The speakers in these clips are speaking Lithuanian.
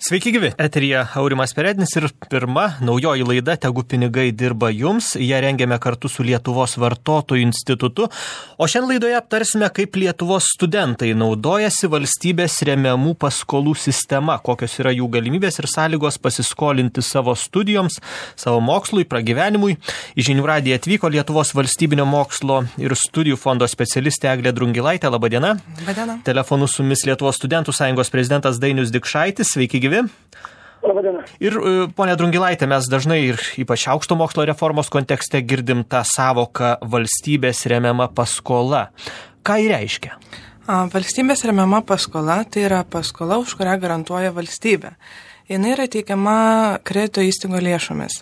Sveiki gyvi, eteryje Aurimas Perednis ir pirma naujoji laida Tegu pinigai dirba jums. Ją rengiame kartu su Lietuvos vartotojų institutu. O šiandien laidoje aptarsime, kaip Lietuvos studentai naudojasi valstybės remiamų paskolų sistema, kokios yra jų galimybės ir sąlygos pasiskolinti savo studijoms, savo mokslui, pragyvenimui. Į Žinių radiją atvyko Lietuvos valstybinio mokslo ir studijų fondo specialistė Eglė Drungilaitė. Labadiena. Labadiena. Telefonu su mumis Lietuvos studentų sąjungos prezidentas Dainius Dikšaitis. Sveiki gyvi. Labadiena. Ir, ponia Drungilaitė, mes dažnai ir ypač aukšto mokslo reformos kontekste girdim tą savoką valstybės remiama paskola. Ką ji reiškia? Valstybės remiama paskola tai yra paskola, už kurią garantuoja valstybė. Jis yra teikiama kredito įstaigo lėšomis.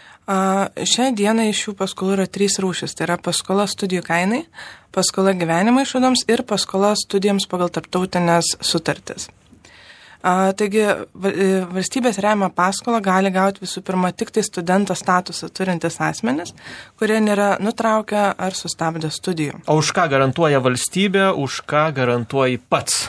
Šią dieną iš šių paskolų yra 3 rūšis. Tai yra paskola studijų kainai, paskola gyvenimo išlaidoms ir paskola studijoms pagal tarptautinės sutartis. Taigi valstybės remia paskolą gali gauti visų pirma tik tai studento statusą turintis asmenys, kurie nėra nutraukę ar sustabdę studijų. O už ką garantuoja valstybė, už ką garantuoji pats?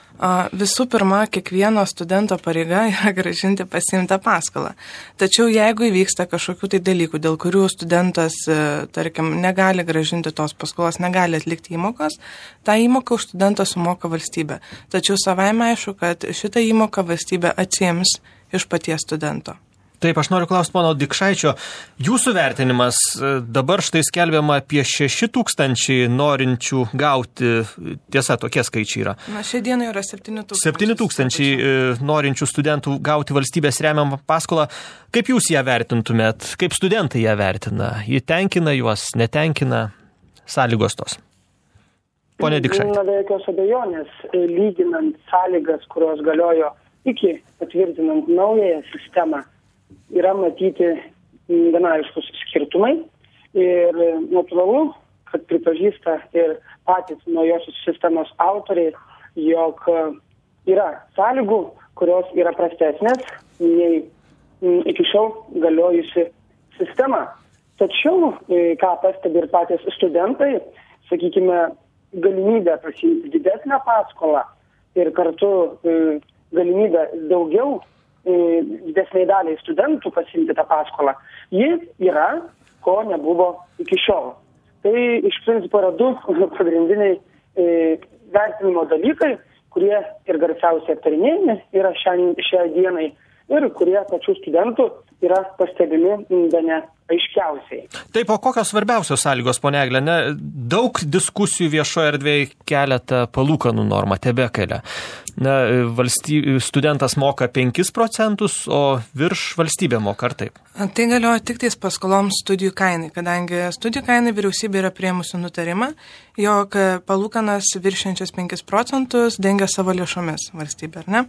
Visų pirma, kiekvieno studento pareiga yra grąžinti pasiimtą paskolą. Tačiau jeigu įvyksta kažkokių tai dalykų, dėl kurių studentas, tarkim, negali grąžinti tos paskolos, negali atlikti įmokos, tą įmoką už studentą sumoka valstybė. Tačiau savaime aišku, kad šitą įmoką valstybė atsiims iš paties studento. Taip, aš noriu klausti pono Dikšaičio, jūsų vertinimas, dabar štai skelbiama apie 6,000 norinčių gauti, tiesa, tokie skaičiai yra. Šią dieną yra 7,000. 7,000 norinčių studentų gauti valstybės remiamą paskolą. Kaip jūs ją vertintumėt? Kaip studentai ją vertina? Ji tenkina juos, netenkina sąlygos tos? Pone Dikšaitė. Be jokios abejonės, lyginant sąlygas, kurios galiojo iki patvirtinant naująją sistemą, yra matyti gana aiškus skirtumai ir natūralu, kad pripažįsta ir patys naujosios sistemos autoriai, jog yra sąlygų, kurios yra prastesnės nei iki šiol galiojusi sistema. Tačiau, ką pastebi ir patys studentai, sakykime, galimybę pasiimti didesnę paskolą ir kartu galimybę daugiau didesniai daliai studentų pasiimti tą paskolą, ji yra, ko nebuvo iki šiol. Tai iš principo yra 2 pagrindiniai vertinimo dalykai, kurie ir garsiausiai aptarinėjami yra šiai dienai ir kurie pačių studentų yra pastebimi bene aiškiausiai. Taip, o kokios svarbiausios sąlygos, ponia Eglė? Daug diskusijų viešoje erdvėje keletą palūkanų normą tebekelia. Studentas moka 5%, o virš valstybė moka, ar taip? Tai galioja tik tais paskoloms studijų kainai, kadangi studijų kainai vyriausybė yra priėmusi nutarimą, jog palūkanas viršiančias 5% dengia savo lėšomis valstybė, ar ne?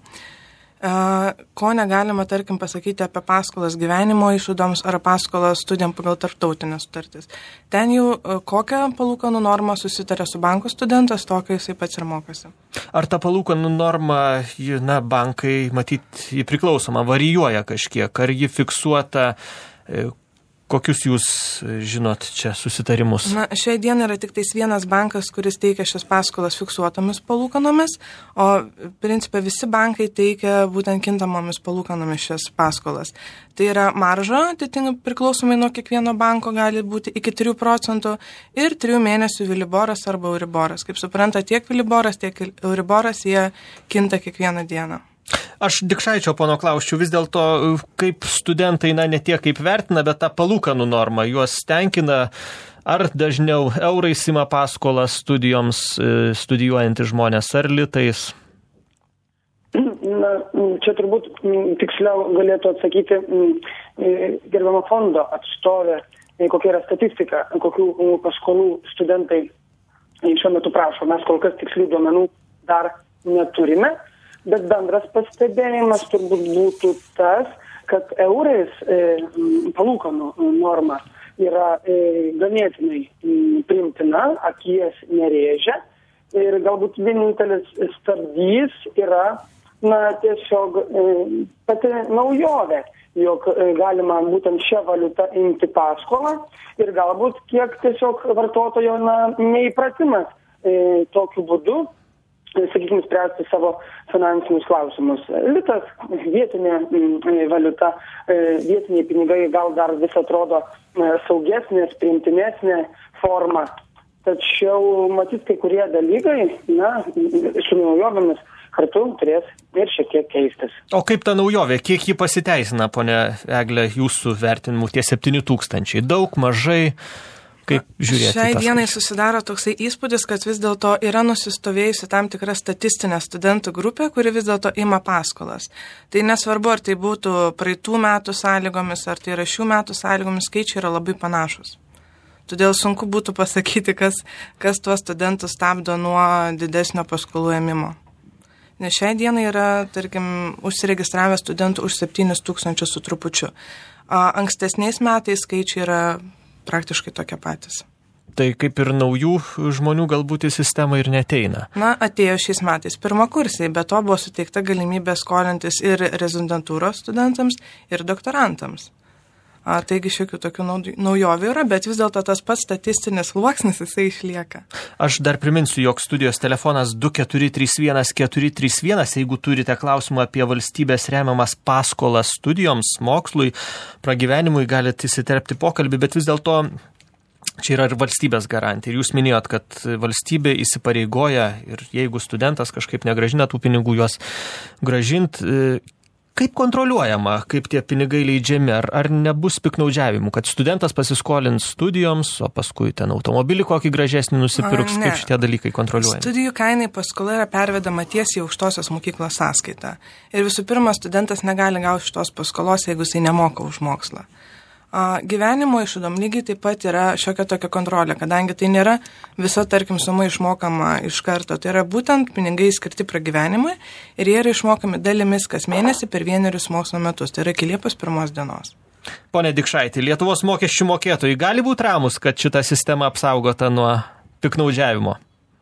Ko negalima, tarkim, pasakyti apie paskolas gyvenimo išlaidoms ar paskolas studijam pagal tarptautinės sutartis. Ten jau kokią palūkanų normą susitarė su banko studentas, tokia jisai pats ir mokosi. Ar ta palūkanų norma, bankai, matyt, jį priklausoma, varijuoja kažkiek, ar ji fiksuota? Kokius jūs žinot čia susitarimus? Šiai dienai yra tik tais vienas bankas, kuris teikia šias paskolas fiksuotomis palūkanomis, o principė visi bankai teikia būtent kintamomis palūkanomis šias paskolas. Tai yra marža, priklausomai nuo kiekvieno banko gali būti iki 3% ir 3 mėnesių Viliboras arba Euriboras. Kaip supranta, tiek Viliboras, tiek Euriboras jie kinta kiekvieną dieną. Aš Dikšaičio pono klausčiau, vis dėlto, kaip studentai, ne tiek kaip vertina, bet tą palūkanų normą, juos tenkina, ar dažniau eurais ima paskolas studijoms studijuojantys žmonės, ar litais? Čia turbūt tiksliau galėtų atsakyti gerbiamo fondo atstovė, kokia yra statistika, kokių paskolų studentai šiuo metu prašo. Mes kol kas tikslių duomenų dar neturime. Bet bendras pastebėjimas turbūt būtų tas, kad eurais palūkanų norma yra ganėtinai priimtina, akies nerėžia ir galbūt vienintelis stabdys yra tiesiog pati naujovė, jog galima būtent šią valiutą imti paskolą ir galbūt kiek tiesiog vartotojo neįpratimas tokiu būdu sakykime, spręsti savo finansinius klausimus. Litas, vietinė valiuta, vietiniai pinigai gal dar vis atrodo saugesnės, priimtinesnė forma. Tačiau, matyt, kai kurie dalykai, su naujovėmis kartu turės ir šiek tiek keistis. O kaip ta naujovė, kiek ji pasiteisina, ponia Egle, jūsų vertinimu, tie 7 000? Daug, mažai? Kaip žiūrėti? Šiai dienai susidaro toksai įspūdis, kad vis dėlto yra nusistovėjusi tam tikra statistinė studentų grupė, kuri vis dėlto ima paskolas. Tai nesvarbu, ar tai būtų praeitų metų sąlygomis, ar tai yra šių metų sąlygomis, skaičiai yra labai panašus. Todėl sunku būtų pasakyti, kas tuos studentus stabdo nuo didesnio paskolų ėmimo. Nes šiai dienai yra, tarkim, užsiregistravę studentų už 7 000 su trupučiu. Ankstesniais metais skaičiai yra praktiškai tokie patys. Tai kaip ir naujų žmonių galbūt į sistemą ir neteina? Atėjo šiais metais pirmakursiai, bet to buvo suteikta galimybė skolintis ir rezidentūros studentams, ir doktorantams. Taigi šiokių tokių naujovių yra, bet vis dėlto tas pats statistinis sluoksnis jisai išlieka. Aš dar priminsiu, jog studijos telefonas 2431 jeigu turite klausimą apie valstybės remiamas paskolas studijoms, mokslui, pragyvenimui, galite įsiterpti pokalbį, bet vis dėlto čia yra ir valstybės garantija. Ir jūs minėjot, kad valstybė įsipareigoja ir jeigu studentas kažkaip negrąžina tų pinigų, juos grąžinti. Kaip kontroliuojama, kaip tie pinigai leidžiami, ar nebus piknaudžiavimų, kad studentas pasiskolins studijoms, o paskui ten automobilį kokį gražesnį nusipirks, kaip šitie dalykai kontroliuojami? Studijų kainai paskola yra pervedama tiesiai aukštosios mokyklos sąskaitą. Ir visų pirma, studentas negali gauti šitos paskolos, jeigu jisai nemoka už mokslą. Gyvenimo išlaidom lygiai taip pat yra šiokia tokia kontrolė, kadangi tai nėra visa, tarkim, suma išmokama iš karto. Tai yra būtent pinigai skirti pragyvenimui ir jie yra išmokami dalimis kas mėnesį per 1 mokslo metus. Tai yra iki Liepos 1 dienos. Pone Dikšaitį, Lietuvos mokesčių mokėtojai gali būti ramus, kad šita sistema apsaugota nuo piknaudžiavimo?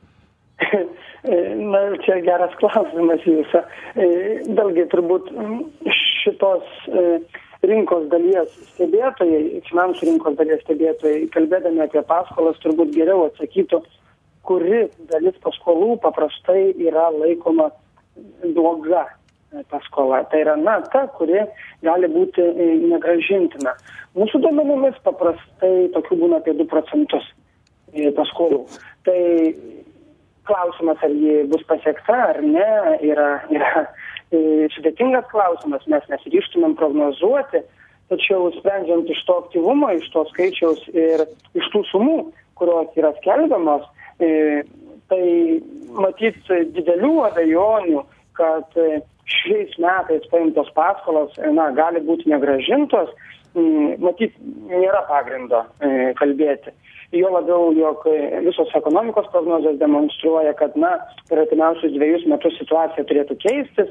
Čia geras klausimas jūsų. Vėlgi, turbūt šitos rinkos dalies stebėtojai, finansų rinkos dalies stebėtojai, kalbėdami apie paskolas, turbūt geriau atsakytų, kuri dalis paskolų paprastai yra laikoma bloga paskola. Tai yra, ta, kuri gali būti negrąžintina. Mūsų duomenimis paprastai tokių būna apie 2% paskolų. Tai klausimas, ar ji bus pasiekta ar ne, yra sudėtingas klausimas, mes nesiryžtumėm prognozuoti, tačiau sprendžiant iš to aktyvumo, iš to skaičiaus ir iš tų sumų, kurios yra skelbiamos, tai matyt didelių abejonių, kad šiais metais paimtos paskolos gali būti negrąžintos, matyt nėra pagrindo kalbėti. Jo labiau, jog visos ekonomikos prognozės demonstruoja, kad per artimiausius 2 metus situacija turėtų keistis,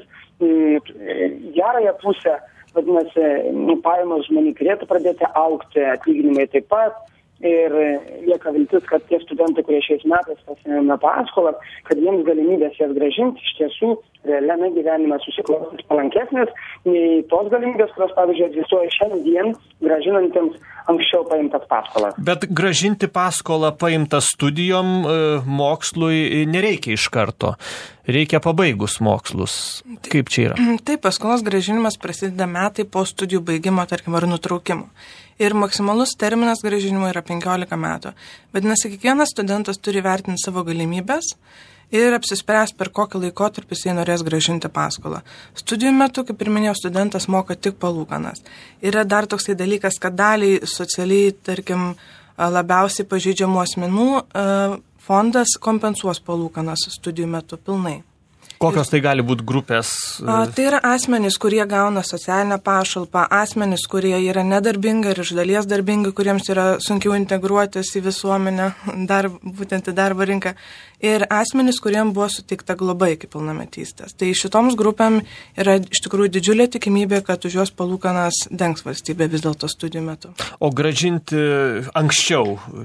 gerąją pusę, vadinasi, pajamos žmonių turėtų pradėti augti, atlyginimai taip pat. Ir lieka viltis, kad tie studentai, kurie šiais metais pasiėmė paskolą, kad jiems galimybės jas grąžinti iš tiesų realiame gyvenime susiklostys palankesnės nei tos galimybės, kurios, pavyzdžiui, egzistuoja šiandien grąžinantiems anksčiau paimtas paskolas. Bet grąžinti paskolą paimtą studijom mokslui nereikia iš karto. Reikia pabaigus mokslus. Kaip čia yra? Taip, paskolos grąžinimas prasideda metai po studijų baigimo, tarkim, ar nutraukimo. Ir maksimalus terminas grąžinimo yra 15 metų. Vadinasi, kiekvienas studentas turi vertinti savo galimybės ir apsispręs, per kokį laikotarpį jis norės grąžinti paskolą. Studijų metu, kaip ir minėjau, studentas moka tik palūkanas. Yra dar toksai dalykas, kad daliai socialiai, tarkim, labiausiai pažeidžiamų asmenų fondas kompensuos palūkanas studijų metu pilnai. Kokios tai gali būti grupės? Tai yra asmenys, kurie gauna socialinę pašalpą, asmenys, kurie yra nedarbingi ir iš dalies darbingi, kuriems yra sunkiau integruotis į visuomenę, būtent į darbo rinką, ir asmenys, kuriems buvo suteikta globa iki pilnametystės. Tai šitoms grupėm yra iš tikrųjų didžiulė tikimybė, kad už jos palūkanas dengs valstybė vis dėlto studijų metu. O grąžinti anksčiau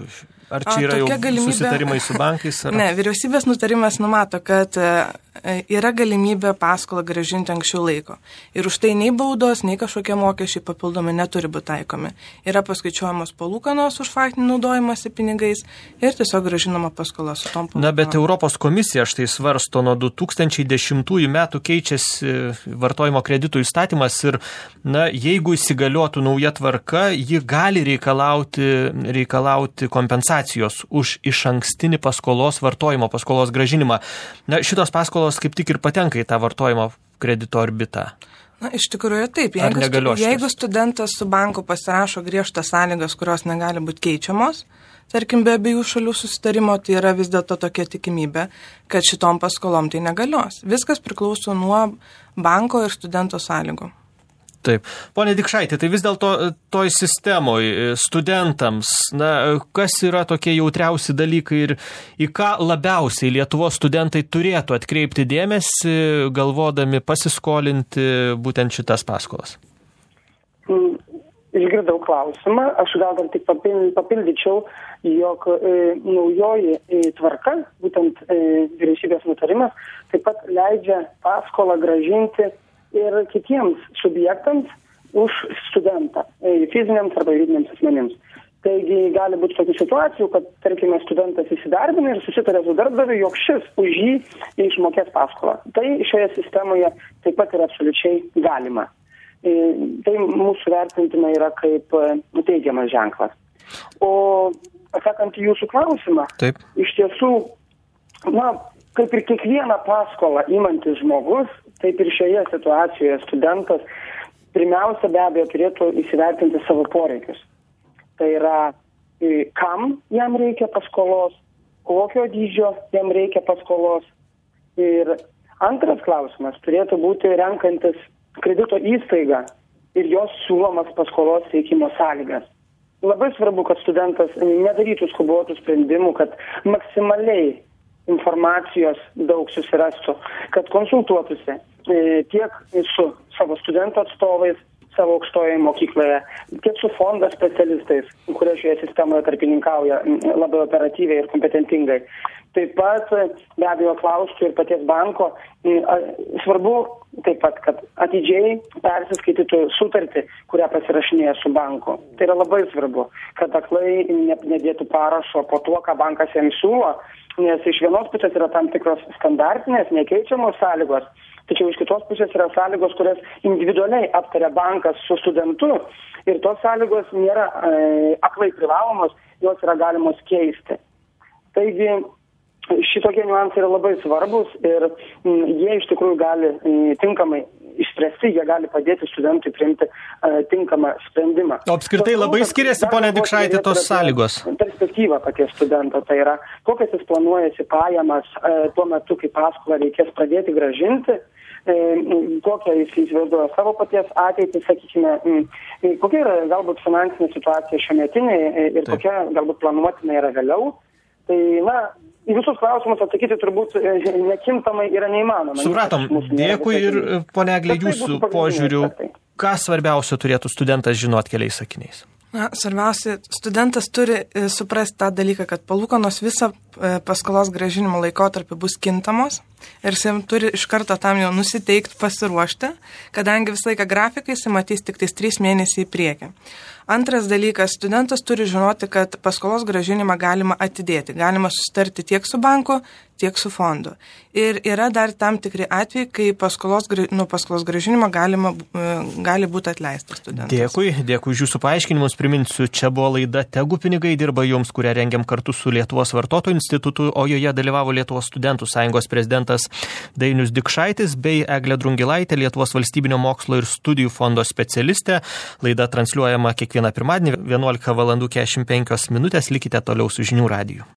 Ar čia yra jau susitarimai su bankais? Ar... Ne, vyriausybės nutarimas numato, kad yra galimybė paskolą grąžinti anksčiau laiko. Ir už tai nei baudos, nei kažkokie mokesčiai papildomi neturi būti taikomi. Yra paskaičiuojamos palūkanos už faktinį naudojimąsi pinigais ir tiesiog grąžinama paskola su tom palūkanom. Na, bet Europos komisija štai svarsto nuo 2010 metų keičiasi vartojimo kreditų įstatymas ir, na, jeigu įsigaliotų nauja tvarka, ji gali reikalauti kompensacijos už išankstinį vartojimo paskolos grąžinimą. Na, šitos paskolos kaip tik ir patenka į tą vartojimo kredito orbitą. Na, iš tikrųjų taip. Jeigu studentas su banku pasirašo griežtas sąlygas, kurios negali būti keičiamos, tarkim, be abiejų šalių susitarimo, tai yra vis dėlto tokia tikimybė, kad šitom paskolom tai negalios. Viskas priklauso nuo banko ir studento sąlygų. Taip. Pone Dikšaitė, tai vis dėlto toj sistemoje studentams, na, kas yra tokie jautriausi dalykai ir į ką labiausiai Lietuvos studentai turėtų atkreipti dėmesį, galvodami pasiskolinti būtent šitas paskolas? Išgirdau klausimą, aš gal dar tik papildyčiau, jog naujoji tvarka, būtent vyriausybės nutarimas, taip pat leidžia paskolą grąžinti ir kitiems subjektams už studentą, fiziniams arba juridiniams asmenims. Taigi gali būti tokių situacijų, kad, tarkime, studentas įsidarbina ir susitarė su darbdaviu, jog šis už jį išmokės paskolą. Tai šioje sistemoje taip pat yra absoliučiai galima. Tai mūsų vertintina yra kaip teigiamas ženklas. O atsakant į jūsų klausimą, taip. Iš tiesų, na, kaip ir kiekvieną paskolą imantis žmogus, taip ir šioje situacijoje studentas pirmiausia be abejo turėtų įsivertinti savo poreikius. Tai yra, kam jam reikia paskolos, kokio dydžio jam reikia paskolos. Ir antras klausimas turėtų būti renkantis kredito įstaigą ir jos siūlomas paskolos teikimo sąlygas. Labai svarbu, kad studentas nedarytų skubotų sprendimų, kad maksimaliai informacijos daug susirastų, kad konsultuotųsi tiek su savo studentų atstovais savo aukštojoje mokykloje, tiek su fondo specialistais, kurie šioje sistemoje tarpininkauja labai operatyviai ir kompetentingai. Taip pat be abejo klaustų ir paties banko. Svarbu taip pat, kad atidžiai persiskaitytų sutartį, kurią pasirašinėja su banku. Tai yra labai svarbu, kad aklai nedėtų parašo po tuo, ką bankas jam siūlo, nes iš vienos pusės yra tam tikros standartinės, nekeičiamos sąlygos, tačiau iš kitos pusės yra sąlygos, kurias individualiai aptaria bankas su studentu ir tos sąlygos nėra aklai privalomos, jos yra galimos keisti. Taigi šitokie niuansai yra labai svarbus ir jie iš tikrųjų gali tinkamai išspręsti, jie gali padėti studentui priimti tinkamą sprendimą. O apskritai labai skiriasi, ponė Dikšaitė, tos sąlygos? Perspektyva paties studento, tai yra, kokias jis planuojasi pajamas tuo metu, kai paskolą reikės pradėti grąžinti, kokią jis įsivaizduoja savo paties ateitį, sakykime, kokia yra galbūt finansinė situacija šiuometinė ir kokia galbūt planuotina yra vėliau. Tai, na, į visus klausimus atsakyti turbūt nekintamai yra neįmanoma. Supratom. Dėkui ir, ponia Eglė, jūsų požiūriu, ką svarbiausio turėtų studentas žinoti keliais sakiniais? Na, svarbiausia, studentas turi suprasti tą dalyką, kad palūkanos visą paskolos grąžinimo laikotarpį bus kintamos ir jis turi iš karto tam jau nusiteikti, pasiruošti, kadangi visą laiką grafikai jis matys tik 3 mėnesiai į priekį. Antras dalykas, studentas turi žinoti, kad paskolos grąžinimą galima atidėti, galima susitarti tiek su banku, tiek su fondu. Ir yra dar tam tikri atvejai, kai paskolos grąžinimą gali būti atleistas studentas. Dėkui už jūsų paaiškinimus. Priminsiu, čia buvo laida Tegu pinigai dirba jums, kurią rengiam kartu su Lietuvos vartotojų institutu, o joje dalyvavo Lietuvos studentų sąjungos prezidentas Dainius Dikšaitis bei Eglė Drungilaitė, Lietuvos valstybinio mokslo ir studijų fondo specialistė. Laida transliuojama kiekvieną pirmadienį 11:45 min. Likite toliau su Žinių radiju.